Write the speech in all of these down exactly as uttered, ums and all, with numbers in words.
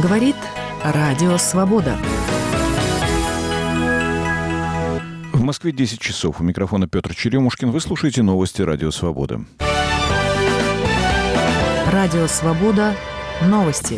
Говорит Радио Свобода. В Москве десять часов. У микрофона Петр Черемушкин. Вы слушаете новости Радио Свобода. Радио Свобода. Новости.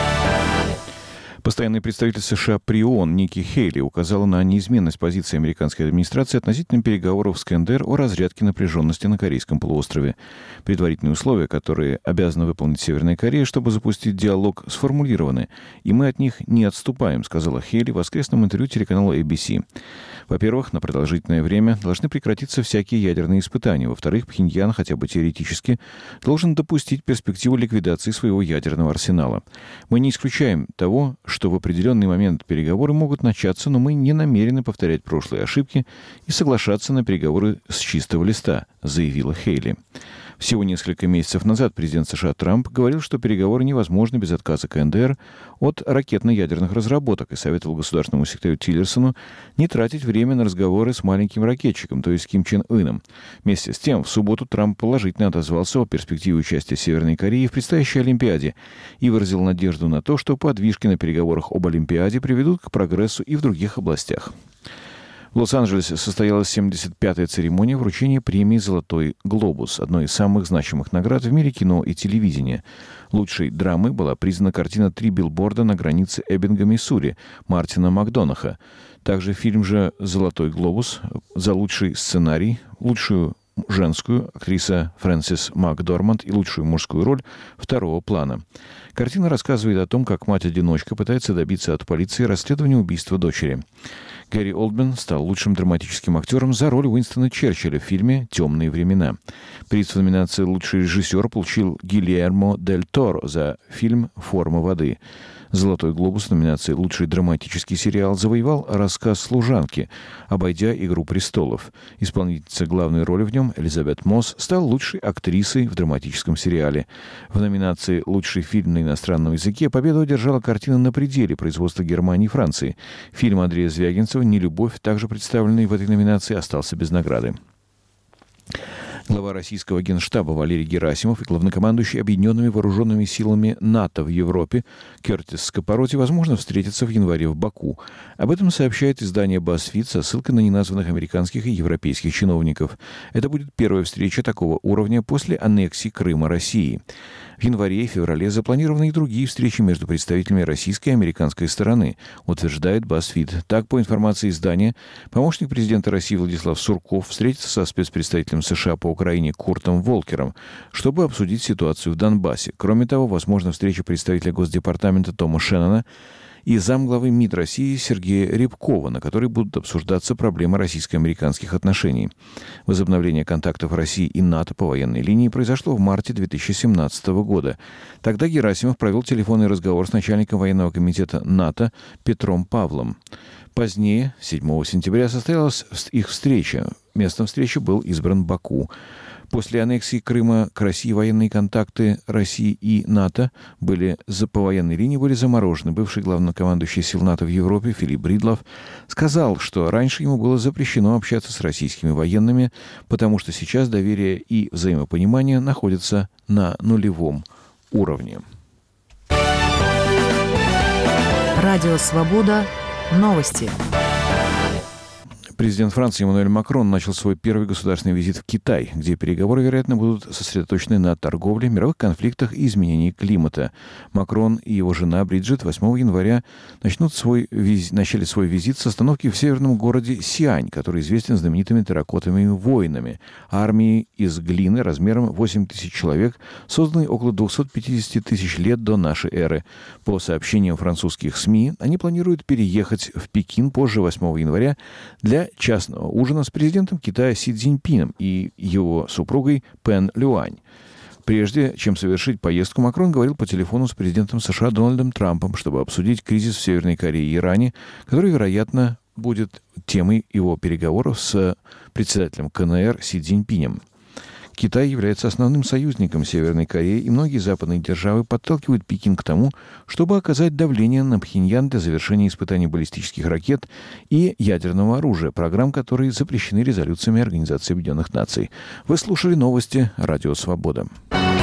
Постоянный представитель США при ООН Ники Хейли указала на неизменность позиции американской администрации относительно переговоров с КНДР о разрядке напряженности на Корейском полуострове. Предварительные условия, которые обязана выполнить Северная Корея, чтобы запустить диалог, сформулированы, и мы от них не отступаем, сказала Хейли в воскресном интервью телеканалу эй би си. Во-первых, на продолжительное время должны прекратиться всякие ядерные испытания. Во-вторых, Пхеньян, хотя бы теоретически, должен допустить перспективу ликвидации своего ядерного арсенала. Мы не исключаем того, что в определенный момент переговоры могут начаться, но мы не намерены повторять прошлые ошибки и соглашаться на переговоры с чистого листа, заявила Хейли. Всего несколько месяцев назад президент США Трамп говорил, что переговоры невозможны без отказа КНДР от ракетно-ядерных разработок и советовал государственному секретарю Тиллерсону не тратить время на разговоры с маленьким ракетчиком, то есть Ким Чен Ыном. Вместе с тем, в субботу Трамп положительно отозвался о перспективе участия Северной Кореи в предстоящей Олимпиаде и выразил надежду на то, что подвижки на переговорах об Олимпиаде приведут к прогрессу и в других областях. В Лос-Анджелесе состоялась семьдесят пятая церемония вручения премии «Золотой глобус», одной из самых значимых наград в мире кино и телевидения. Лучшей драмой была признана картина «Три билборда на границе Эббинга, Миссури» Мартина Макдонаха. Также фильм же «Золотой глобус» за лучший сценарий, лучшую женскую актриса Фрэнсис Макдорманд и лучшую мужскую роль второго плана. Картина рассказывает о том, как мать-одиночка пытается добиться от полиции расследования убийства дочери. Гэри Олдмен стал лучшим драматическим актером за роль Уинстона Черчилля в фильме «Темные времена». Приз в номинации «Лучший режиссер» получил Гильермо дель Торо за фильм «Форма воды». «Золотой глобус» в номинации «Лучший драматический сериал» завоевал рассказ «Служанки», обойдя «Игру престолов». Исполнительница главной роли в нем, Элизабет Мосс, стала лучшей актрисой в драматическом сериале. В номинации «Лучший фильм на иностранном языке» победу одержала картина «На пределе» производства Германии и Франции. Фильм Андрея Звягинцева «Нелюбовь», также представленный в этой номинации, остался без награды. Глава российского генштаба Валерий Герасимов и главнокомандующий Объединенными вооруженными силами НАТО в Европе Кертис Скопороти, возможно, встретятся в январе в Баку. Об этом сообщает издание BuzzFeed со ссылкой на неназванных американских и европейских чиновников. Это будет первая встреча такого уровня после аннексии Крыма России. В январе и феврале запланированы и другие встречи между представителями российской и американской стороны, утверждает BuzzFeed. Так, по информации издания, помощник президента России Владислав Сурков встретится со спецпредставителем США по Украине Куртом Волкером, чтобы обсудить ситуацию в Донбассе. Кроме того, возможна встреча представителя Госдепартамента Тома Шеннона и замглавы МИД России Сергея Рябкова, на которой будут обсуждаться проблемы российско-американских отношений. Возобновление контактов России и НАТО по военной линии произошло в марте две тысячи семнадцатого года. Тогда Герасимов провел телефонный разговор с начальником военного комитета НАТО Петром Павлом. Позднее, седьмого сентября, состоялась их встреча. Местом встречи был избран Баку. После аннексии Крыма к России военные контакты России и НАТО были по военной линии были заморожены. Бывший главнокомандующий сил НАТО в Европе Филипп Бридлов сказал, что раньше ему было запрещено общаться с российскими военными, потому что сейчас доверие и взаимопонимание находятся на нулевом уровне. Радио Свобода. Новости. Президент Франции Эммануэль Макрон начал свой первый государственный визит в Китай, где переговоры, вероятно, будут сосредоточены на торговле, мировых конфликтах и изменении климата. Макрон и его жена Бриджит восьмого января начнут свой виз... начали свой визит с остановки в северном городе Сиань, который известен знаменитыми терракотовыми войнами, армией из глины размером восемь тысяч человек, созданной около двухсот пятидесяти тысяч лет до нашей эры. По сообщениям французских СМИ, они планируют переехать в Пекин позже восьмого января для частного ужина с президентом Китая Си Цзиньпином и его супругой Пен Люань. Прежде чем совершить поездку, Макрон говорил по телефону с президентом США Дональдом Трампом, чтобы обсудить кризис в Северной Корее и Иране, который, вероятно, будет темой его переговоров с председателем ка эн эр Си Цзиньпинем. Китай является основным союзником Северной Кореи, и многие западные державы подталкивают Пекин к тому, чтобы оказать давление на Пхеньян для завершения испытаний баллистических ракет и ядерного оружия, программ, которые запрещены резолюциями Организации Объединенных Наций. Вы слушали новости «Радио Свобода».